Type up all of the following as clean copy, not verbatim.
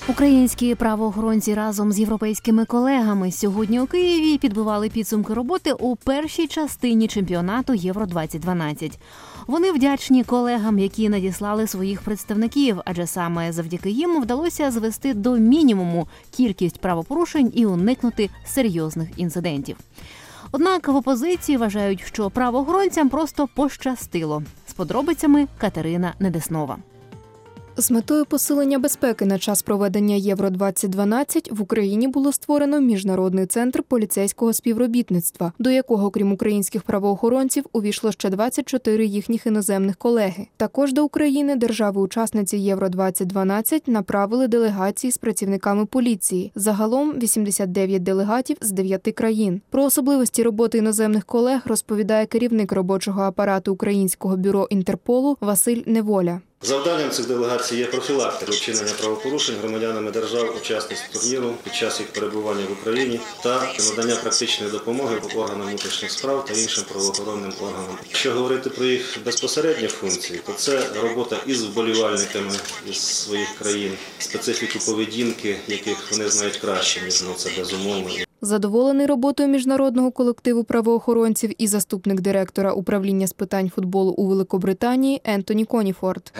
Українські правоохоронці разом з європейськими колегами сьогодні у Києві підбивали підсумки роботи у першій частині чемпіонату Євро-2012. Вони вдячні колегам, які надіслали своїх представників, адже саме завдяки їм вдалося звести до мінімуму кількість правопорушень і уникнути серйозних інцидентів. Однак в опозиції вважають, що правоохоронцям просто пощастило. З подробицями Катерина Недеснова. З метою посилення безпеки на час проведення Євро-2012 в Україні було створено Міжнародний центр поліцейського співробітництва, до якого, крім українських правоохоронців, увійшло ще 24 їхніх іноземних колеги. Також до України держави-учасниці Євро-2012 направили делегації з працівниками поліції. Загалом 89 делегатів з 9 країн. Про особливості роботи іноземних колег розповідає керівник робочого апарату Українського бюро Інтерполу Василь Неволя. Завданням цих делегацій є профілактика вчинення правопорушень громадянами держав-учасниць турніру під час їх перебування в Україні та надання практичної допомоги органам внутрішніх справ та іншим правоохоронним органам. Якщо говорити про їх безпосередні функції, то це робота із вболівальниками із своїх країн, специфіку поведінки, яких вони знають краще, ніж ми, це безумовно. Задоволений роботою міжнародного колективу правоохоронців і заступник директора управління з питань футболу у Великобританії Ентоні Коніфорд.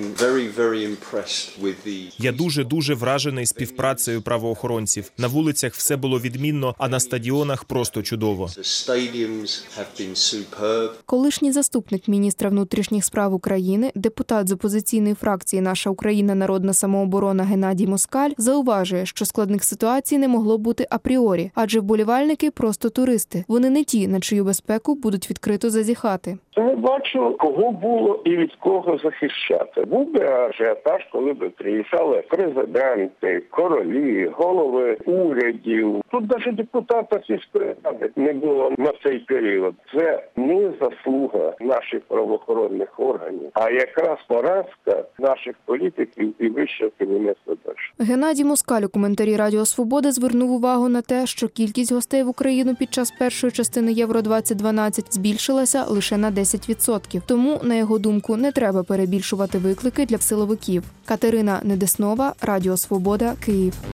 Я дуже вражений співпрацею правоохоронців. На вулицях все було відмінно, а на стадіонах просто чудово. Колишній заступник міністра внутрішніх справ України, депутат з опозиційної фракції «Наша Україна. Народна самооборона» Геннадій Москаль зауважує, що складних ситуацій не могло бути апріорі. Адже вболівальники – просто туристи. Вони не ті, на чию безпеку будуть відкрито зазіхати. Не бачу, кого було і від кого захищати. Був би ажіотаж, коли б приїжджали президенти, королі, голови урядів. Тут навіть депутата сільської ради не було на цей період. Це не заслуга наших правоохоронних органів, а якраз поразка наших політиків і вищого керівництва держави. Геннадій Москаль у коментарі Радіо Свобода звернув увагу на те, що кількість гостей в Україну під час першої частини Євро-2012 збільшилася лише на 10%. Тому, на його думку, не треба перебільшувати виклики для силовиків. Катерина Недеснова, Радіо Свобода, Київ.